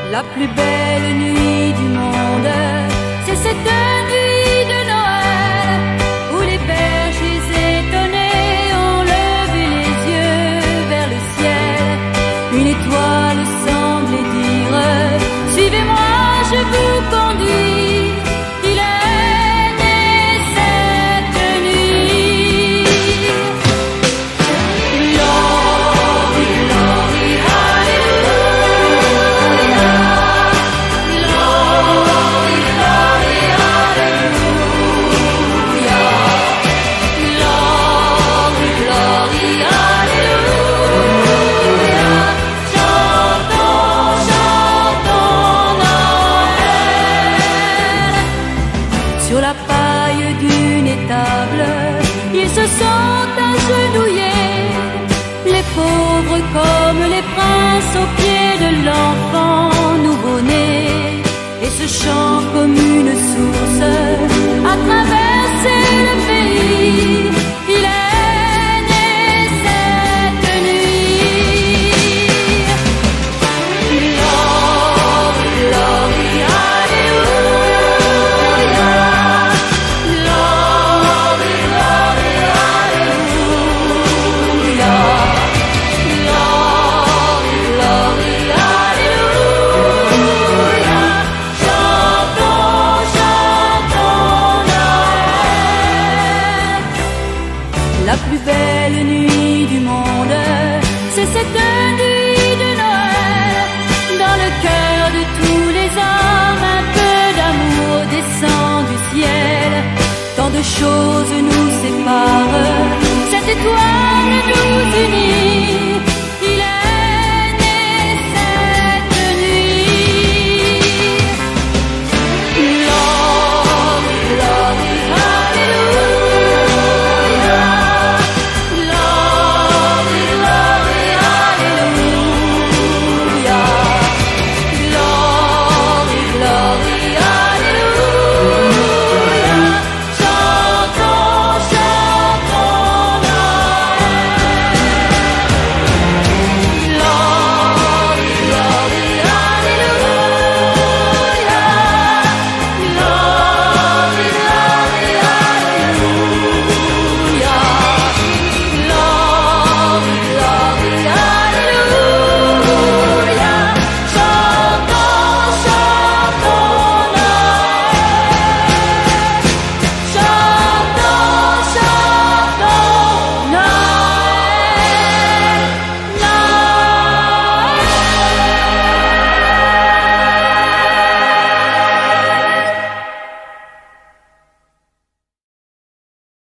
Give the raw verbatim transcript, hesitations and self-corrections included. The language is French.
La plus belle nuit du monde, c'est cette nuit de Noël où les bergers étonnés ont levé les yeux vers le ciel. Une étoile semblait dire: suivez-moi, je vous conduis. Il est né cette nuit. Glory, glory, hallelujah. Glory, glory, hallelujah. Glory, glory, hallelujah. Chantons, chantons Noël. Sur la paille d'une étable, ils se sont agenouillés, les pauvres comme les princes aux pieds de l'enfant nouveau-né. Et ce chant comme une source a traversé le pays. Il est né cette nuit. Glory, glory, hallelujah. Glory, glory, hallelujah. Glory, glory, hallelujah. Chantons, chantons Noël. La plus belle nuit du monde, c'est cette nuit de Noël. Dans le cœur de tous les hommes, un peu d'amour descend du ciel. Tant de choses nous séparent, cette étoile